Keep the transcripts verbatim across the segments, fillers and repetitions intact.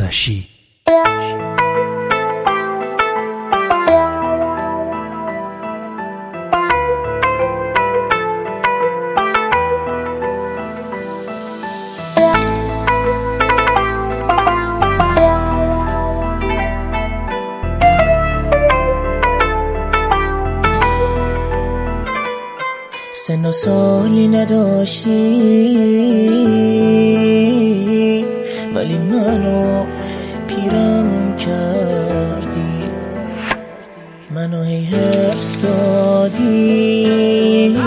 آتشی. سن و سالی نداشتی ولی منو پیرم کردی، منو هی حرص دادی،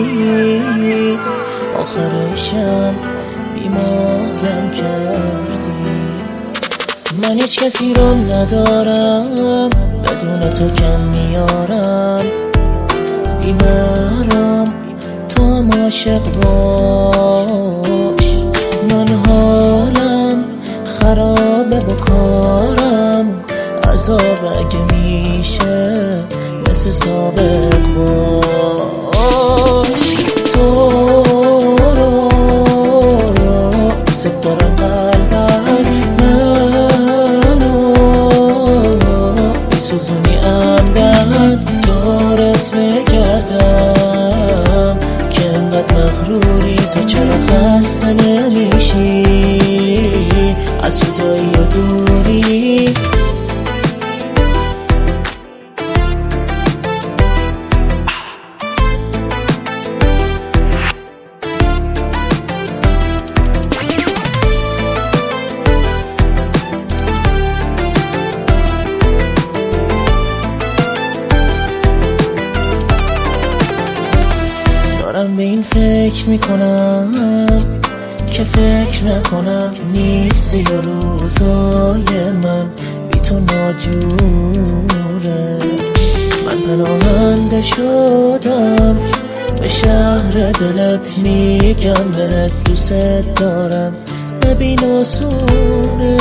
آخرشم بیمارم کردی. من هیچ کسی رو ندارم، بدون تو کم میارم، بیمارم تو هم عاشق باش. من حالم خرابه و کارم عذاب، اگه میشه مثل سابق باش. تو رو دوست دارم قلبم، منو میسوزونی عمدن دورت بگردم که انقدر مغروری. تو چرا خسته نمیشی از جدایی و دوری؟ دارم به این فکر میکنم که فکر نکنم نیستی و روزای من بی تو ناجوره. من پناهنده شدم به شهر دلت، میگم بهت دوست دارم، ببین آسونه.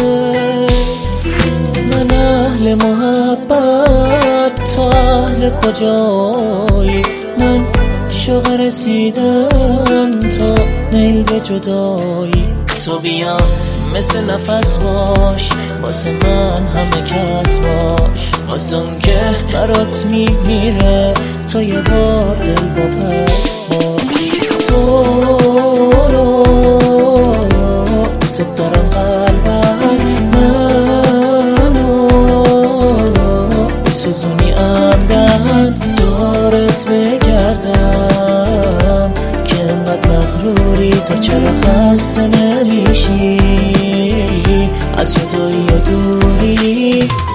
من اهل محبت، تو اهل کجایی؟ من شوق رسیدن، تو میل به جدایی. تو بیا مثل نفس باش واسه من، همه کس باش واسه اون که برات میمیره. تو یه بار دل با پس باش. تو رو دوست دارم قلبم، منو میسوزونی عمدن دورت بگردم که انقدر مغروری. تو چرا خسته نمیشی از جدایی و دوری؟